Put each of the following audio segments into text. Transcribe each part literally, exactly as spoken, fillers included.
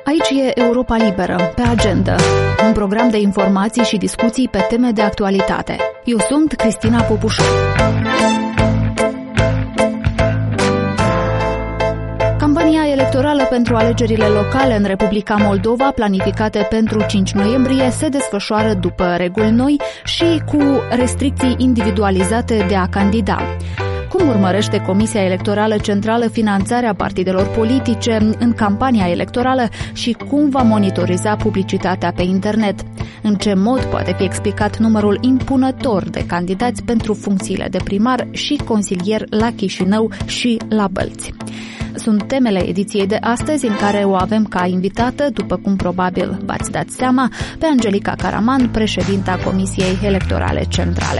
Aici e Europa Liberă, pe agenda, un program de informații și discuții pe teme de actualitate. Eu sunt Cristina Popușu. Campania electorală pentru alegerile locale în Republica Moldova, planificate pentru cinci noiembrie, se desfășoară după reguli noi și cu restricții individualizate de a candida. Cum urmărește Comisia Electorală Centrală finanțarea partidelor politice în campania electorală și cum va monitoriza publicitatea pe internet? În ce mod poate fi explicat numărul impunător de candidați pentru funcțiile de primar și consilier la Chișinău și la Bălți? Sunt temele ediției de astăzi, în care o avem ca invitată, după cum probabil v-ați dat seama, pe Angelica Caraman, președinta Comisiei Electorale Centrale.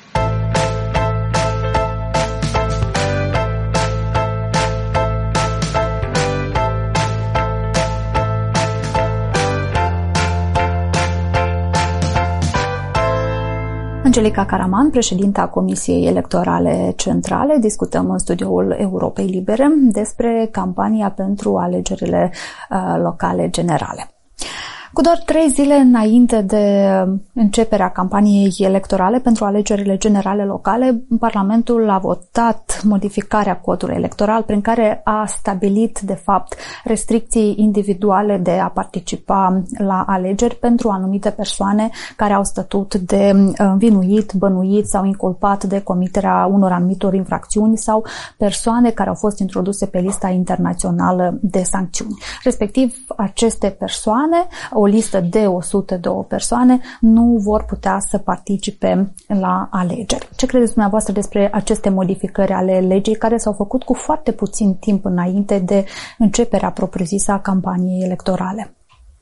Angelica Caraman, președinta Comisiei Electorale Centrale, discutăm în studioul Europei Libere despre campania pentru alegerile uh, locale generale. Cu doar trei zile înainte de începerea campaniei electorale pentru alegerile generale locale, Parlamentul a votat modificarea codului electoral prin care a stabilit, de fapt, restricții individuale de a participa la alegeri pentru anumite persoane care au statut de învinuit, bănuit sau inculpat de comiterea unor anumitor infracțiuni sau persoane care au fost introduse pe lista internațională de sancțiuni. Respectiv, aceste persoane, o listă de o sută doi persoane, nu vor putea să participe la alegeri. Ce credeți dumneavoastră despre aceste modificări ale legii care s-au făcut cu foarte puțin timp înainte de începerea propriu-zisă a campaniei electorale?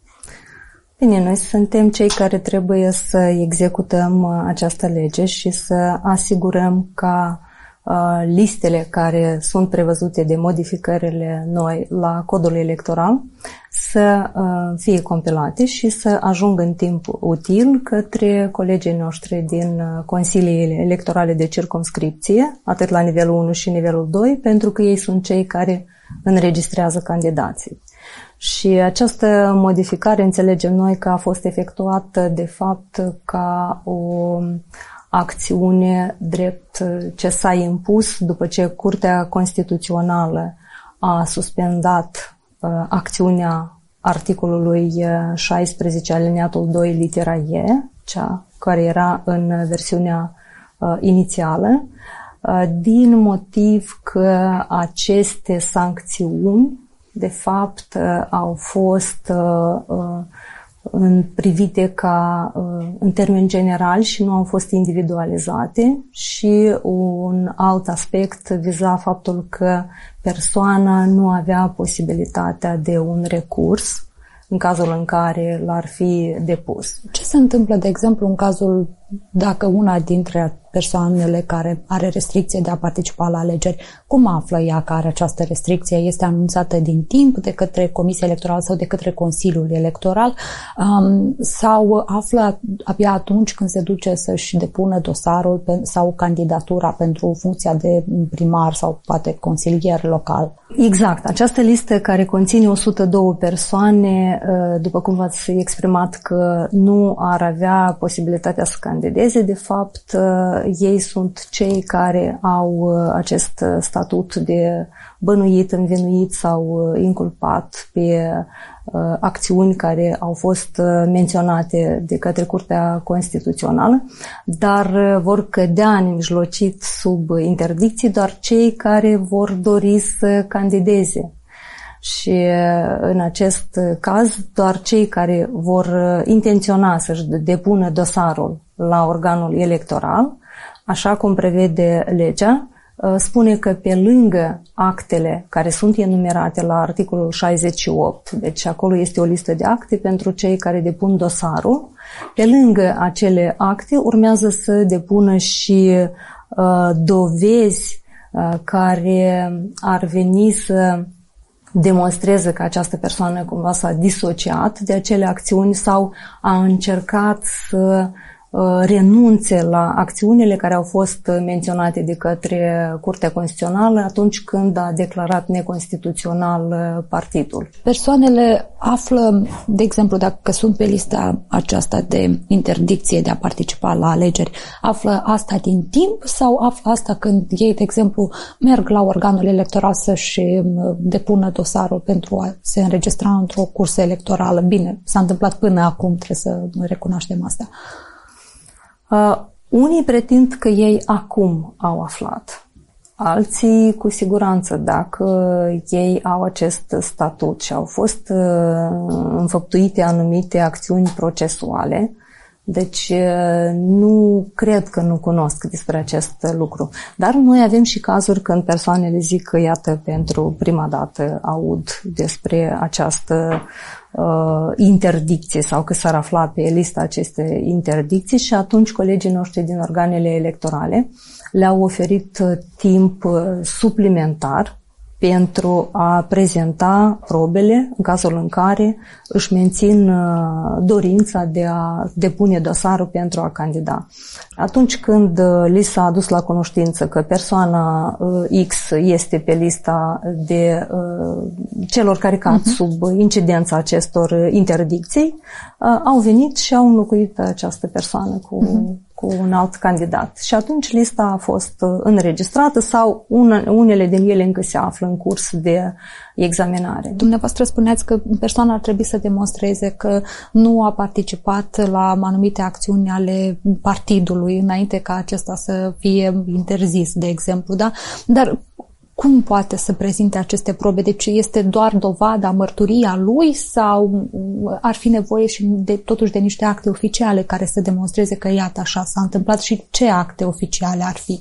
Bine, noi suntem cei care trebuie să executăm această lege și să asigurăm ca listele care sunt prevăzute de modificările noi la codul electoral să fie compilate și să ajungă în timp util către colegii noștri din consiliile electorale de circumscripție, atât la nivelul unu și nivelul doi, pentru că ei sunt cei care înregistrează candidații. Și această modificare înțelegem noi că a fost efectuată de fapt ca o acțiune drept ce s-a impus după ce Curtea Constituțională a suspendat uh, acțiunea articolului șaisprezece alineatul doi litera E, cea care era în versiunea uh, inițială, uh, din motiv că aceste sancțiuni de fapt uh, au fost uh, uh, în privite ca în termen general și nu au fost individualizate, și un alt aspect viza faptul că persoana nu avea posibilitatea de un recurs în cazul în care l-ar fi depus. Ce se întâmplă, de exemplu, în cazul dacă una dintre persoanele care are restricție de a participa la alegeri, cum află ea că are această restricție? Este anunțată din timp de către Comisia Electorală sau de către Consiliul Electoral, um, sau află abia atunci când se duce să-și depună dosarul pe, sau candidatura pentru funcția de primar sau poate consilier local? Exact. Această listă care conține o sută doi persoane, după cum v-ați exprimat că nu ar avea posibilitatea să candideze, de fapt ei sunt cei care au acest statut de bănuit, învinuit sau inculpat pe acțiuni care au fost menționate de către Curtea Constituțională, dar vor cădea nemijlocit sub interdicții doar cei care vor dori să candideze. Și în acest caz, doar cei care vor intenționa să-și depună dosarul la organul electoral, așa cum prevede legea, spune că pe lângă actele care sunt enumerate la articolul șaizeci și opt, deci acolo este o listă de acte pentru cei care depun dosarul, pe lângă acele acte urmează să depună și uh, dovezi uh, care ar veni să demonstreze că această persoană cumva s-a disociat de acele acțiuni sau a încercat să renunțe la acțiunile care au fost menționate de către Curtea Constituțională atunci când a declarat neconstituțional partidul. Persoanele află, de exemplu, dacă sunt pe lista aceasta de interdicție de a participa la alegeri, află asta din timp sau află asta când ei, de exemplu, merg la organul electoral să-și depună dosarul pentru a se înregistra într-o cursă electorală? Bine, s-a întâmplat până acum, trebuie să recunoaștem asta. Uh, unii pretind că ei acum au aflat. Alții, cu siguranță, dacă ei au acest statut și au fost uh, înfăptuite anumite acțiuni procesuale, deci uh, nu cred că nu cunosc despre acest lucru. Dar noi avem și cazuri când persoanele zic că, iată, pentru prima dată aud despre această uh, interdicție sau că s-ar afla pe lista acestei interdicții și atunci colegii noștri din organele electorale le-au oferit timp suplimentar pentru a prezenta probele în cazul în care își mențin dorința de a depune dosarul pentru a candida. Atunci când li s-a adus la cunoștință că persoana X este pe lista de celor care cad uh-huh. sub incidența acestor interdicții, au venit și au înlocuit această persoană cu uh-huh. cu un alt candidat. Și atunci lista a fost înregistrată sau une, unele din ele încă se află în curs de examinare. Dumneavoastră spuneați că persoana ar trebui să demonstreze că nu a participat la anumite acțiuni ale partidului înainte ca acesta să fie interzis, de exemplu, da? Dar cum poate să prezinte aceste probe? Deci este doar dovada, mărturia lui sau ar fi nevoie și de, totuși de niște acte oficiale care să demonstreze că iată așa s-a întâmplat și ce acte oficiale ar fi?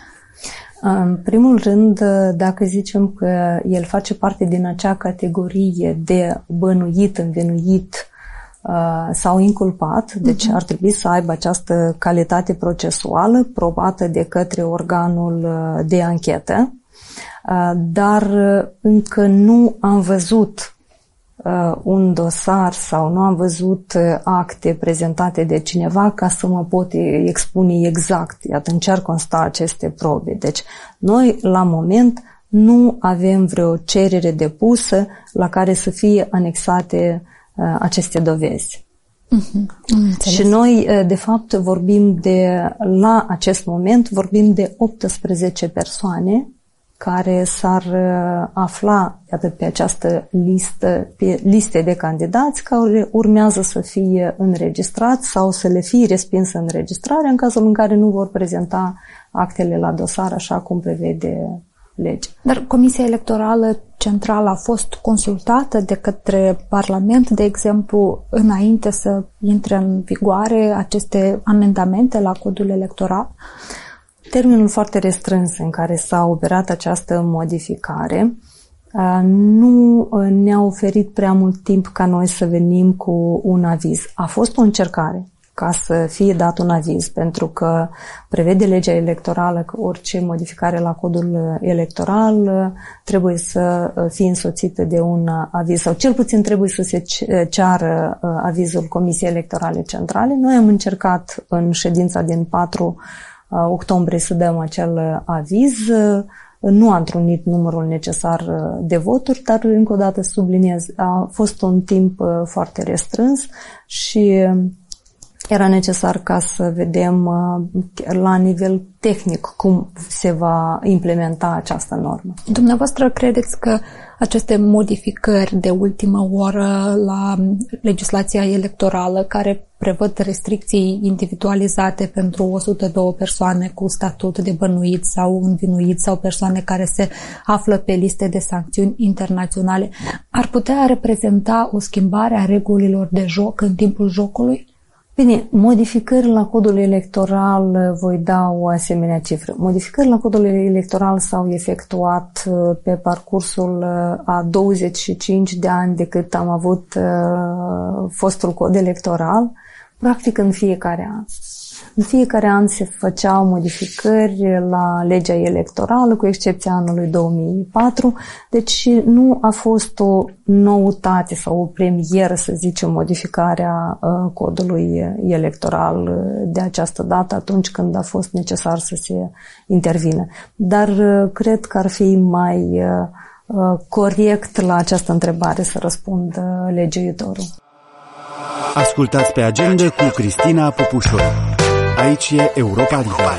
În primul rând, dacă zicem că el face parte din acea categorie de bănuit, învinuit sau inculpat, deci uh-huh. ar trebui să aibă această calitate procesuală probată de către organul de anchetă, dar încă nu am văzut un dosar sau nu am văzut acte prezentate de cineva ca să mă pot expune exact, iată, în ce ar consta aceste probe. Deci, noi, la moment, nu avem vreo cerere depusă la care să fie anexate aceste dovezi. Mm-hmm. Și noi, de fapt, vorbim de, la acest moment, vorbim de optsprezece persoane care s-ar afla, iată, pe această listă, pe liste de candidați care urmează să fie înregistrați sau să le fie respinsă înregistrarea în cazul în care nu vor prezenta actele la dosar așa cum prevede legea. Dar Comisia Electorală Centrală a fost consultată de către Parlament, de exemplu, înainte să intre în vigoare aceste amendamente la codul electoral? Termenul foarte restrâns în care s-a operat această modificare nu ne-a oferit prea mult timp ca noi să venim cu un aviz. A fost o încercare ca să fie dat un aviz, pentru că prevede legea electorală că orice modificare la codul electoral trebuie să fie însoțită de un aviz, sau cel puțin trebuie să se ceară avizul Comisiei Electorale Centrale. Noi am încercat în ședința din patru octombrie să dăm acel aviz. Nu a întrunit numărul necesar de voturi, dar încă o dată subliniez, a fost un timp foarte restrâns și era necesar ca să vedem la nivel tehnic cum se va implementa această normă. Dumneavoastră credeți că aceste modificări de ultimă oră la legislația electorală, care prevăd restricții individualizate pentru o sută doi persoane cu statut de bănuit sau învinuit sau persoane care se află pe liste de sancțiuni internaționale, ar putea reprezenta o schimbare a regulilor de joc în timpul jocului? Bine, modificări la codul electoral, voi da o asemenea cifră. Modificări la codul electoral s-au efectuat pe parcursul a douăzeci și cinci de ani de cât am avut fostul cod electoral, practic în fiecare an. În fiecare an se făceau modificări la legea electorală, cu excepția anului două mii patru, deci nu a fost o noutate sau o premieră, să zicem, modificarea codului electoral de această dată, atunci când a fost necesar să se intervină. Dar cred că ar fi mai corect la această întrebare să răspundă legiuitorul. Ascultați pe Agenda cu Cristina Popușoi. Aici e Europa Liberă.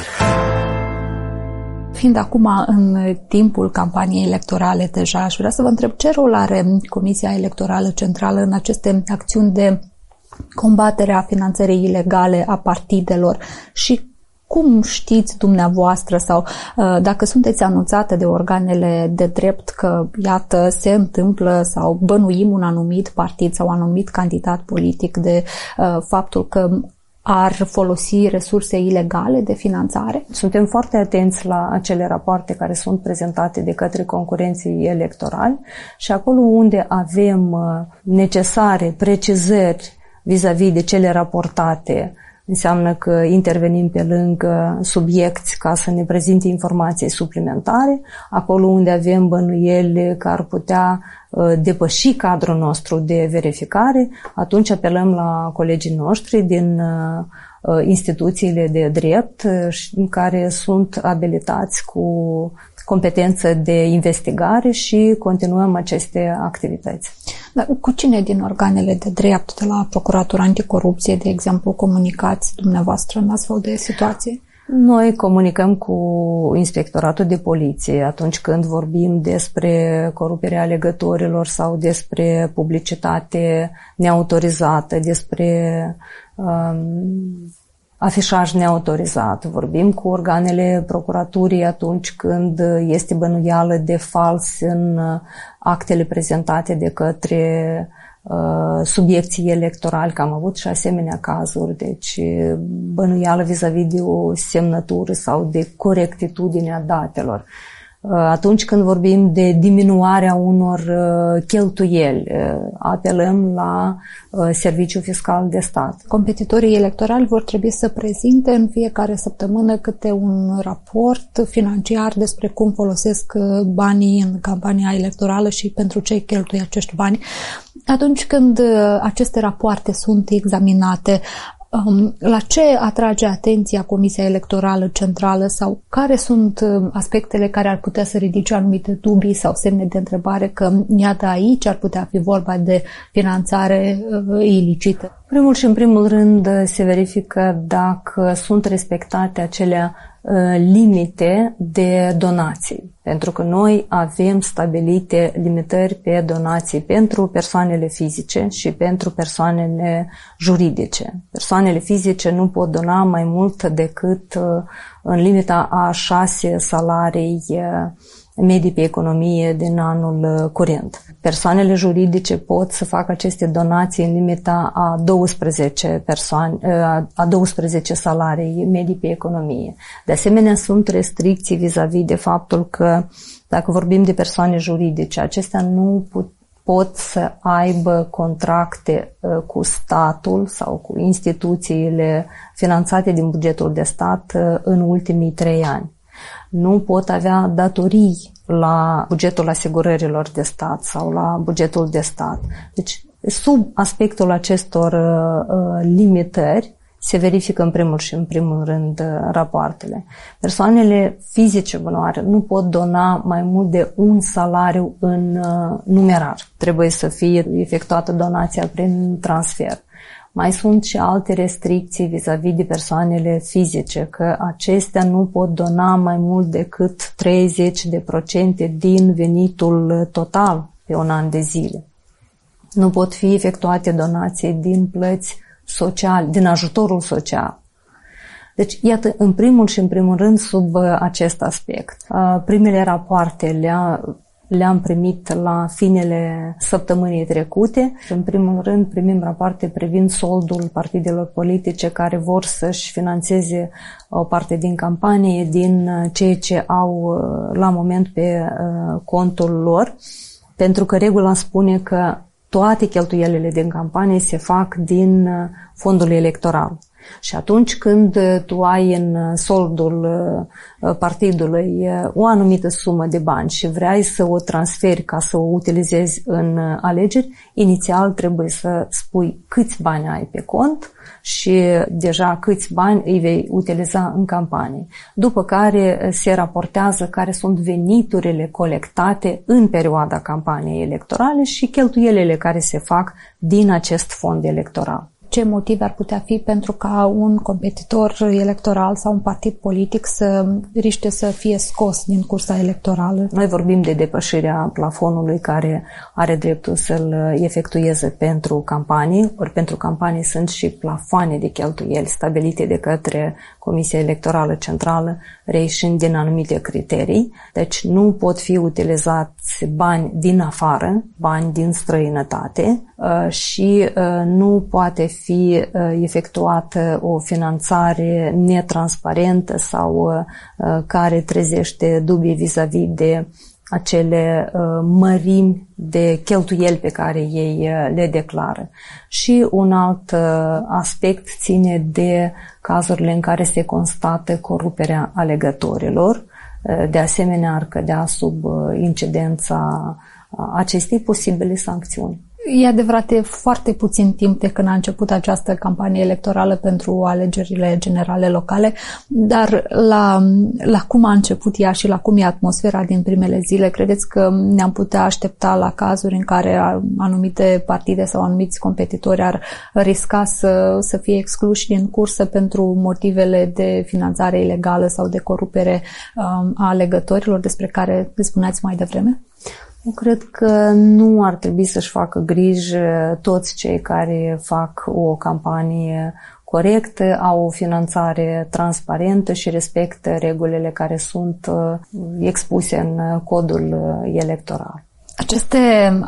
Fiind acum în timpul campaniei electorale deja, aș vrea să vă întreb ce rol are Comisia Electorală Centrală în aceste acțiuni de combatere a finanțării ilegale a partidelor și cum știți dumneavoastră sau uh, dacă sunteți anunțate de organele de drept că, iată, se întâmplă sau bănuim un anumit partid sau un anumit candidat politic de uh, faptul că ar folosi resurse ilegale de finanțare? Suntem foarte atenți la acele rapoarte care sunt prezentate de către concurenții electorali și acolo unde avem uh, necesare precizări vis-a-vis de cele raportate, înseamnă că intervenim pe lângă subiecti ca să ne prezinte informații suplimentare. Acolo unde avem bănuieli că ar putea depăși cadrul nostru de verificare, atunci apelăm la colegii noștri din instituțiile de drept care sunt abilitați cu competență de investigare și continuăm aceste activități. Dar cu cine din organele de drept, de la Procuratura Anticorupție, de exemplu, comunicați dumneavoastră în astfel de situații? Noi comunicăm cu Inspectoratul de Poliție atunci când vorbim despre coruperea alegătorilor sau despre publicitate neautorizată, despre um, afișaj neautorizat. Vorbim cu organele procuraturii atunci când este bănuială de fals în actele prezentate de către uh, subiecții electorali, că am avut și asemenea cazuri, deci bănuială vis-a-vis de o semnătură sau de corectitudinea datelor. Atunci când vorbim de diminuarea unor cheltuieli, apelăm la Serviciul Fiscal de Stat. Competitorii electorali vor trebui să prezinte în fiecare săptămână câte un raport financiar despre cum folosesc banii în campania electorală și pentru ce cheltuie acești bani. Atunci când aceste rapoarte sunt examinate, la ce atrage atenția Comisia Electorală Centrală sau care sunt aspectele care ar putea să ridice anumite dubii sau semne de întrebare că, iată, aici ar putea fi vorba de finanțare ilicită? Primul și în primul rând se verifică dacă sunt respectate acele limite de donații. Pentru că noi avem stabilite limitări pe donații pentru persoanele fizice și pentru persoanele juridice. Persoanele fizice nu pot dona mai mult decât în limita a șase salarii medii pe economie din anul curent. Persoanele juridice pot să facă aceste donații în limita a douăsprezece, persoane, a douăsprezece salarii medii pe economie. De asemenea, sunt restricții vis-a-vis de faptul că, dacă vorbim de persoane juridice, acestea nu pot, pot să aibă contracte cu statul sau cu instituțiile finanțate din bugetul de stat în ultimii trei ani. Nu pot avea datorii la bugetul asigurărilor de stat sau la bugetul de stat. Deci, sub aspectul acestor uh, limitări, se verifică în primul și în primul rând uh, rapoartele. Persoanele fizice bunoare nu pot dona mai mult de un salariu în uh, numerar. Trebuie să fie efectuată donația prin transfer. Mai sunt și alte restricții vis-a-vis de persoanele fizice, că acestea nu pot dona mai mult decât treizeci de procente din venitul total pe un an de zile. Nu pot fi efectuate donații din plăți sociale, din ajutorul social. Deci, iată, în primul și în primul rând, sub acest aspect. Primele rapoarte le-a Le-am primit la finele săptămânii trecute. În primul rând primim rapoarte privind soldul partidelor politice care vor să-și financeze o parte din campanie, din ceea ce au la moment pe contul lor, pentru că regula spune că toate cheltuielile din campanie se fac din fondul electoral. Și atunci când tu ai în soldul partidului o anumită sumă de bani și vrei să o transferi ca să o utilizezi în alegeri, inițial trebuie să spui câți bani ai pe cont și deja câți bani îi vei utiliza în campanie. După care se raportează care sunt veniturile colectate în perioada campaniei electorale și cheltuielile care se fac din acest fond electoral. Ce motive ar putea fi pentru ca un competitor electoral sau un partid politic să riște să fie scos din cursa electorală? Noi vorbim de depășirea plafonului care are dreptul să-l efectueze pentru campanii, ori pentru campanii sunt și plafoane de cheltuieli stabilite de către Comisia Electorală Centrală, reieșind din anumite criterii. Deci nu pot fi utilizați bani din afară, bani din străinătate și nu poate fi efectuată o finanțare netransparentă sau care trezește dubii vis-a-vis de acele mărimi de cheltuieli pe care ei le declară. Și un alt aspect ține de cazurile în care se constată coruperea alegătorilor. De asemenea, ar cădea sub incidența acestei posibile sancțiuni. E adevărat, e foarte puțin timp de când a început această campanie electorală pentru alegerile generale locale, dar la, la cum a început ea și la cum e atmosfera din primele zile, credeți că ne-am putea aștepta la cazuri în care anumite partide sau anumiți competitori ar risca să, să fie excluși din cursă pentru motivele de finanțare ilegală sau de corupere um, a alegătorilor despre care spuneați mai devreme? Eu cred că nu ar trebui să-și facă grijă toți cei care fac o campanie corectă, au o finanțare transparentă și respectă regulile care sunt expuse în codul electoral. Aceste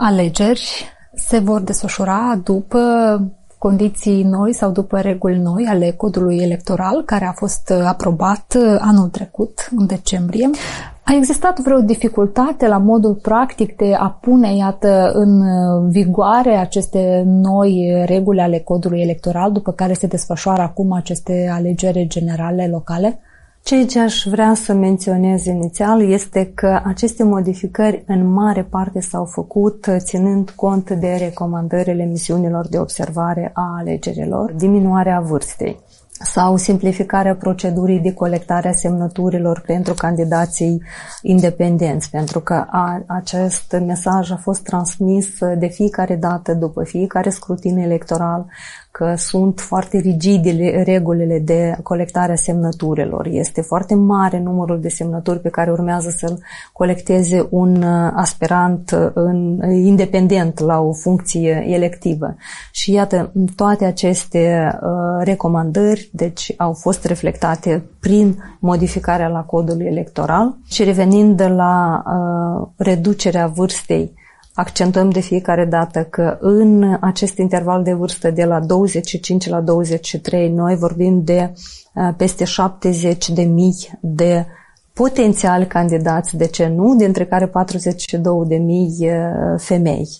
alegeri se vor desfășura după condiții noi sau după reguli noi ale codului electoral care a fost aprobat anul trecut, în decembrie. A existat vreo dificultate la modul practic de a pune, iată, în vigoare aceste noi reguli ale codului electoral, după care se desfășoară acum aceste alegeri generale locale? Ceea ce aș vrea să menționez inițial este că aceste modificări în mare parte s-au făcut ținând cont de recomandările misiunilor de observare a alegerilor, diminuarea vârstei sau simplificarea procedurii de colectare a semnăturilor pentru candidații independenți, pentru că a, acest mesaj a fost transmis de fiecare dată după fiecare scrutin electoral, că sunt foarte rigide regulile de colectare a semnăturilor. Este foarte mare numărul de semnături pe care urmează să-l colecteze un aspirant în, independent la o funcție electivă. Și iată, toate aceste uh, recomandări deci, au fost reflectate prin modificarea la codul electoral și revenind la uh, reducerea vârstei, accentuăm de fiecare dată că în acest interval de vârstă de la douăzeci și cinci la douăzeci și trei noi vorbim de peste șaptezeci de mii de potențiali candidați, de ce nu, dintre care patruzeci și două de mii femei.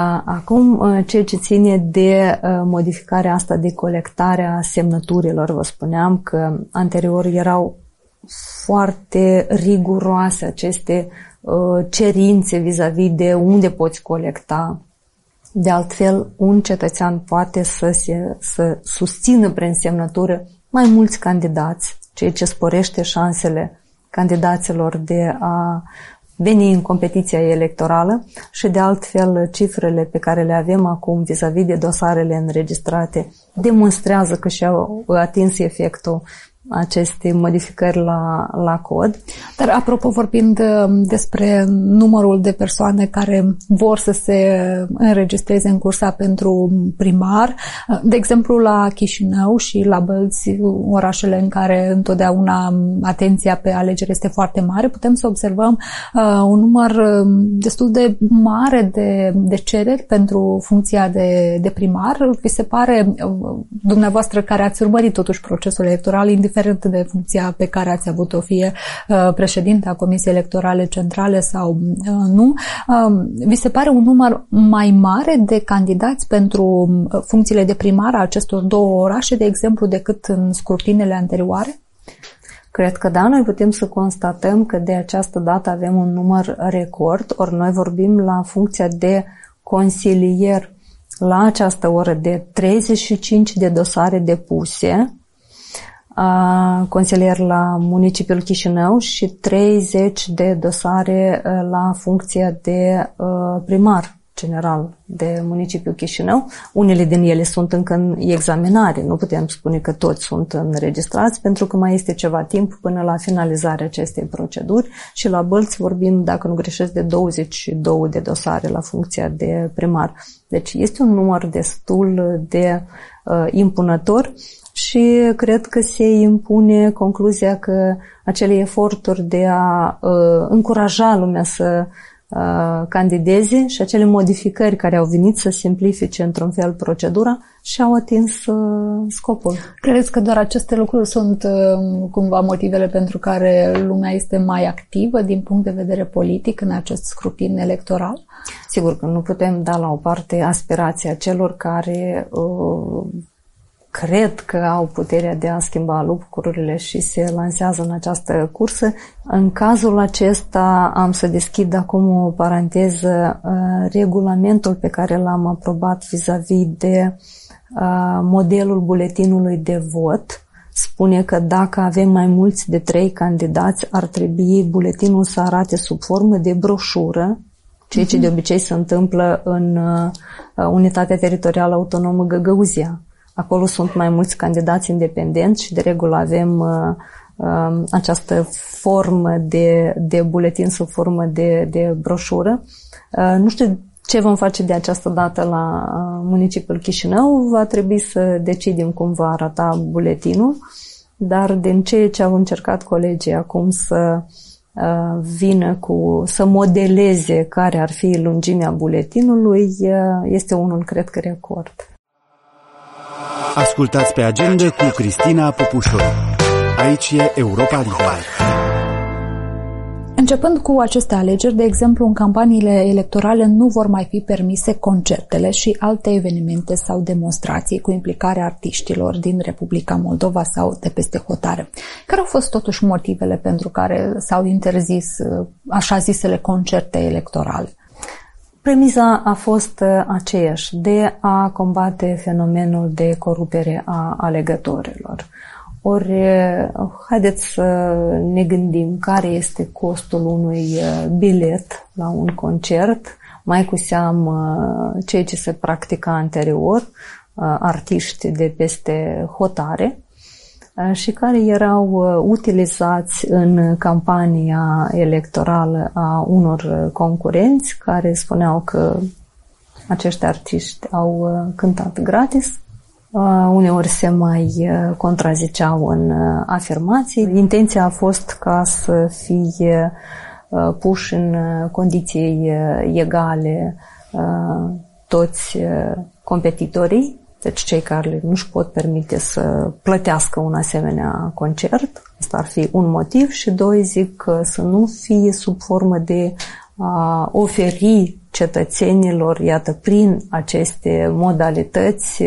Acum, ceea ce ține de modificarea asta de colectare a semnăturilor, vă spuneam că anterior erau foarte riguroase aceste cerințe vis-a-vis de unde poți colecta. De altfel, un cetățean poate să, se, să susțină prin semnătură mai mulți candidați, ceea ce sporește șansele candidaților de a veni în competiția electorală și de altfel cifrele pe care le avem acum vis-a-vis de dosarele înregistrate demonstrează că și-au atins efectul aceste modificări la, la cod. Dar apropo, vorbind despre numărul de persoane care vor să se înregistreze în cursa pentru primar, de exemplu la Chișinău și la Bălți, orașele în care întotdeauna atenția pe alegeri este foarte mare, putem să observăm uh, un număr destul de mare de, de cereri pentru funcția de, de primar. Vi se pare, uh, dumneavoastră care ați urmărit totuși procesul electoral, indiferent indiferent de funcția pe care ați avut-o, fie președinte a Comisiei Electorale Centrale sau nu, vi se pare un număr mai mare de candidați pentru funcțiile de primar a acestor două orașe, de exemplu, decât în scrutinele anterioare? Cred că da, noi putem să constatăm că de această dată avem un număr record, ori noi vorbim la funcția de consilier la această oră de treizeci și cinci de dosare depuse, consilier la municipiul Chișinău și treizeci de dosare la funcția de primar general de municipiul Chișinău. Unele din ele sunt încă în examinare, nu putem spune că toți sunt înregistrați, pentru că mai este ceva timp până la finalizarea acestei proceduri și la Bălți vorbim, dacă nu greșesc, de douăzeci și două de dosare la funcția de primar. Deci este un număr destul de uh, impunător și cred că se impune concluzia că acele eforturi de a uh, încuraja lumea să candideze și acele modificări care au venit să simplifice într-un fel procedura și-au atins uh, scopul. Credeți că doar aceste lucruri sunt uh, cumva motivele pentru care lumea este mai activă din punct de vedere politic în acest scrutin electoral? Sigur că nu putem da la o parte aspirația celor care uh, cred că au puterea de a schimba lucrurile și se lansează în această cursă. În cazul acesta am să deschid acum o paranteză. Regulamentul pe care l-am aprobat vis-a-vis de modelul buletinului de vot spune că dacă avem mai mulți de trei candidați, ar trebui buletinul să arate sub formă de broșură, ceea ce de obicei se întâmplă în Unitatea Teritorială Autonomă Găgăuzia. Acolo sunt mai mulți candidați independenți și de regulă avem uh, uh, această formă de, de buletin sub formă de, de broșură. Uh, nu știu ce vom face de această dată la uh, municipiul Chișinău. Va trebui să decidem cum va arata buletinul, dar din ceea ce au încercat colegii acum să uh, vină cu, să modeleze care ar fi lungimea buletinului, uh, este unul, cred că, record. Ascultați pe Agenda cu Cristina Popușoi. Aici e Europa Liberă. Începând cu aceste alegeri, de exemplu, în campaniile electorale nu vor mai fi permise concertele și alte evenimente sau demonstrații cu implicarea artiștilor din Republica Moldova sau de peste hotare. Care au fost totuși motivele pentru care s-au interzis așa zisele concerte electorale? Premiza a fost aceeași, de a combate fenomenul de corupere a alegătorilor. Ori, haideți să ne gândim care este costul unui bilet la un concert, mai cu seamă ceea ce se practica anterior, artiști de peste hotare, și care erau utilizați în campania electorală a unor concurenți care spuneau că acești artiști au cântat gratis. Uneori se mai contraziceau în afirmații. Intenția a fost ca să fie puși în condiții egale toți competitorii, deci cei care nu-și pot permite să plătească un asemenea concert. Asta ar fi un motiv. Și doi, zic că să nu fie sub formă de a oferi cetățenilor, iată, prin aceste modalități,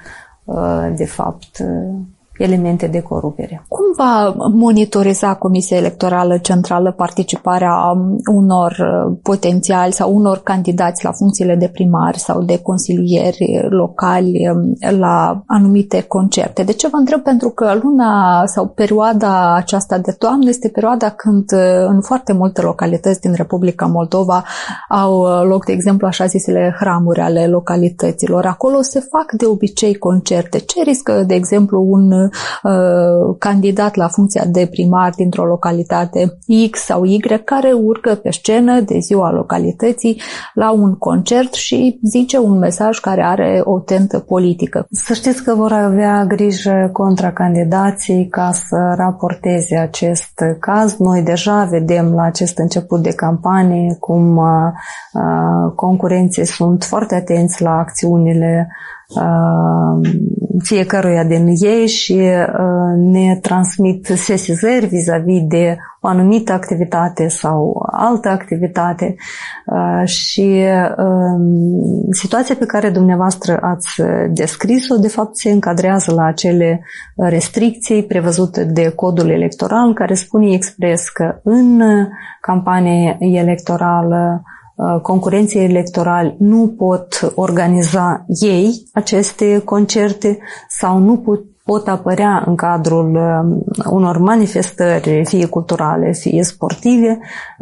de fapt, elemente de corupere. Cum va monitoriza Comisia Electorală Centrală participarea unor potențiali sau unor candidați la funcțiile de primari sau de consilieri locali la anumite concerte? De ce vă întreb? Pentru că luna sau perioada aceasta de toamnă este perioada când în foarte multe localități din Republica Moldova au loc, de exemplu, așa zisele hramuri ale localităților. Acolo se fac de obicei concerte. Ce riscă, de exemplu, un candidat la funcția de primar dintr-o localitate X sau Y care urcă pe scenă de ziua localității la un concert și zice un mesaj care are o tentă politică? Să știți că vor avea grijă contracandidații ca să raporteze acest caz. Noi deja vedem la acest început de campanie cum uh, concurenții sunt foarte atenți la acțiunile uh, fiecăruia din ei și ne transmit sesizări vis-a-vis de o anumită activitate sau altă activitate și situația pe care dumneavoastră ați descris-o, de fapt, se încadrează la acele restricții prevăzute de codul electoral, care spune expres că în campania electorală concurenții electorali nu pot organiza ei aceste concerte sau nu pot, pot apărea în cadrul unor manifestări, fie culturale, fie sportive,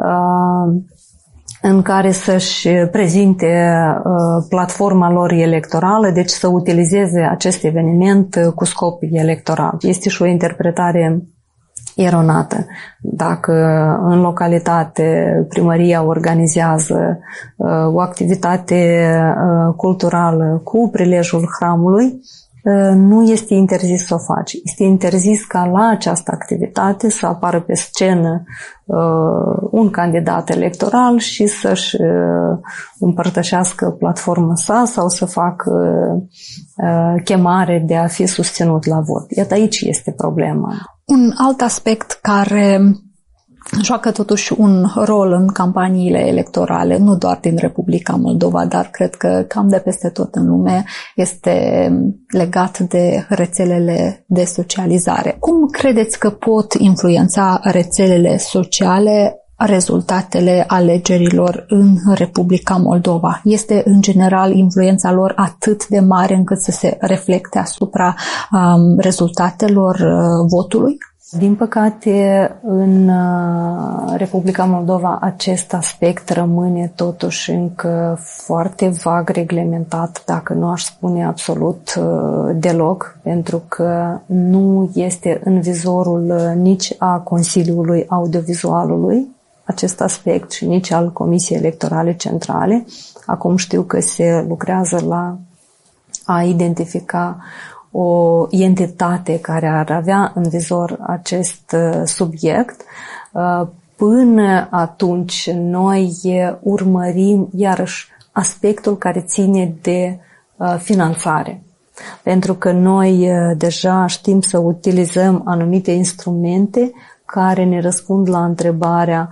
în care să-și prezinte platforma lor electorală, deci să utilizeze acest eveniment cu scop electoral. Este și o interpretare eronată. Dacă în localitate primăria organizează uh, o activitate uh, culturală cu prilejul hramului, uh, nu este interzis să o faci. Este interzis ca la această activitate să apară pe scenă uh, un candidat electoral și să-și uh, împărtășească platforma sa sau să facă uh, chemare de a fi susținut la vot. Iată, aici este problema. Un alt aspect care joacă totuși un rol în campaniile electorale, nu doar din Republica Moldova, dar cred că cam de peste tot în lume, este legat de rețelele de socializare. Cum credeți că pot influența rețelele sociale rezultatele alegerilor în Republica Moldova? Este în general influența lor atât de mare încât să se reflecte asupra um, rezultatelor uh, votului? Din păcate, în Republica Moldova acest aspect rămâne totuși încă foarte vag reglementat, dacă nu aș spune absolut deloc, pentru că nu este în vizorul nici a Consiliului Audiovizualului acest aspect și nici al Comisiei Electorale Centrale. Acum știu că se lucrează la a identifica o entitate care ar avea în vizor acest subiect. Până atunci, noi urmărim iarăși aspectul care ține de finanțare. Pentru că noi deja știm să utilizăm anumite instrumente care ne răspund la întrebarea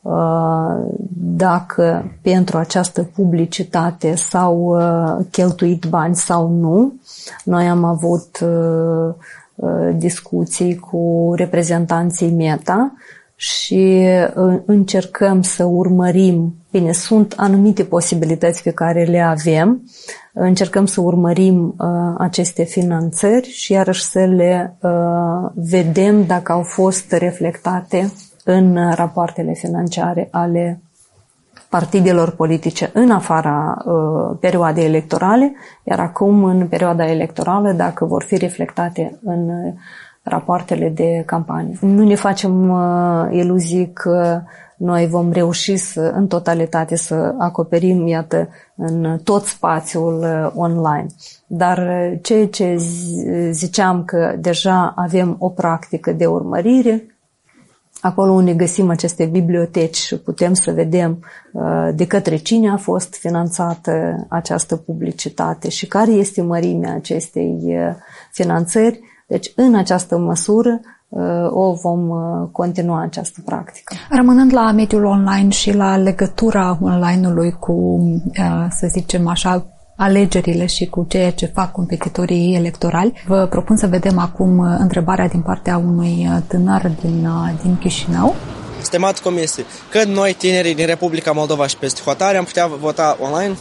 dacă pentru această publicitate s-au cheltuit bani sau nu. Noi am avut discuții cu reprezentanții Meta și încercăm să urmărim, bine, sunt anumite posibilități pe care le avem, încercăm să urmărim aceste finanțări și iarăși să le vedem dacă au fost reflectate în rapoartele financiare ale partidelor politice în afara uh, perioadei electorale, iar acum în perioada electorală, dacă vor fi reflectate în uh, rapoartele de campanie. Nu ne facem uh, iluzii că noi vom reuși să, în totalitate să acoperim, iată, în tot spațiul uh, online. Dar uh, ceea ce ziceam că deja avem o practică de urmărire, acolo unde găsim aceste biblioteci și putem să vedem de către cine a fost finanțată această publicitate și care este mărimea acestei finanțări. Deci, în această măsură, o vom continua această practică. Rămânând la mediul online și la legătura online-ului cu, să zicem așa, alegerile și cu ceea ce fac competitorii electorali, vă propun să vedem acum întrebarea din partea unui tânăr din, din Chișinău. Stimat comisie, când noi, tinerii din Republica Moldova și peste hotare, am putea vota online?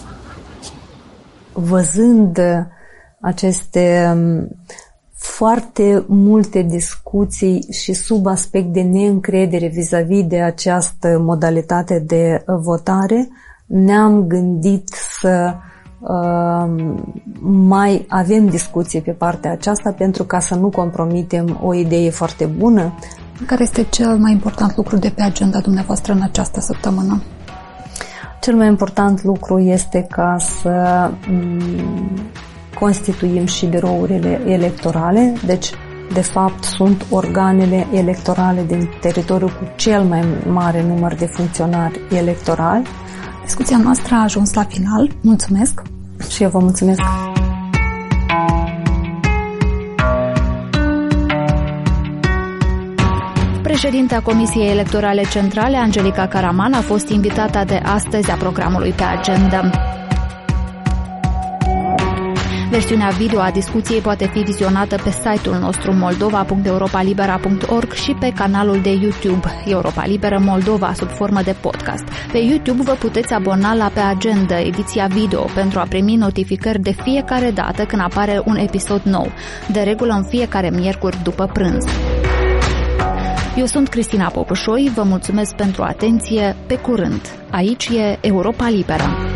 Văzând aceste foarte multe discuții și sub aspect de neîncredere vis-a-vis de această modalitate de votare, ne-am gândit să mai avem discuții pe partea aceasta pentru ca să nu compromitem o idee foarte bună. Care este cel mai important lucru de pe agenda dumneavoastră în această săptămână? Cel mai important lucru este ca să constituim și birourile electorale, deci de fapt sunt organele electorale din teritoriul cu cel mai mare număr de funcționari electorali. Discuția noastră a ajuns la final. Mulțumesc! Și eu vă mulțumesc! Președinta Comisiei Electorale Centrale, Angelica Caraman, a fost invitata de astăzi a programului Pe Agenda. Versiunea video a discuției poate fi vizionată pe site-ul nostru moldova punct europa libera punct org și pe canalul de YouTube Europa Liberă Moldova sub formă de podcast. Pe YouTube vă puteți abona la Pe Agenda, ediția video, pentru a primi notificări de fiecare dată când apare un episod nou, de regulă în fiecare miercuri după prânz. Eu sunt Cristina Popușoi, vă mulțumesc pentru atenție, pe curând. Aici e Europa Liberă.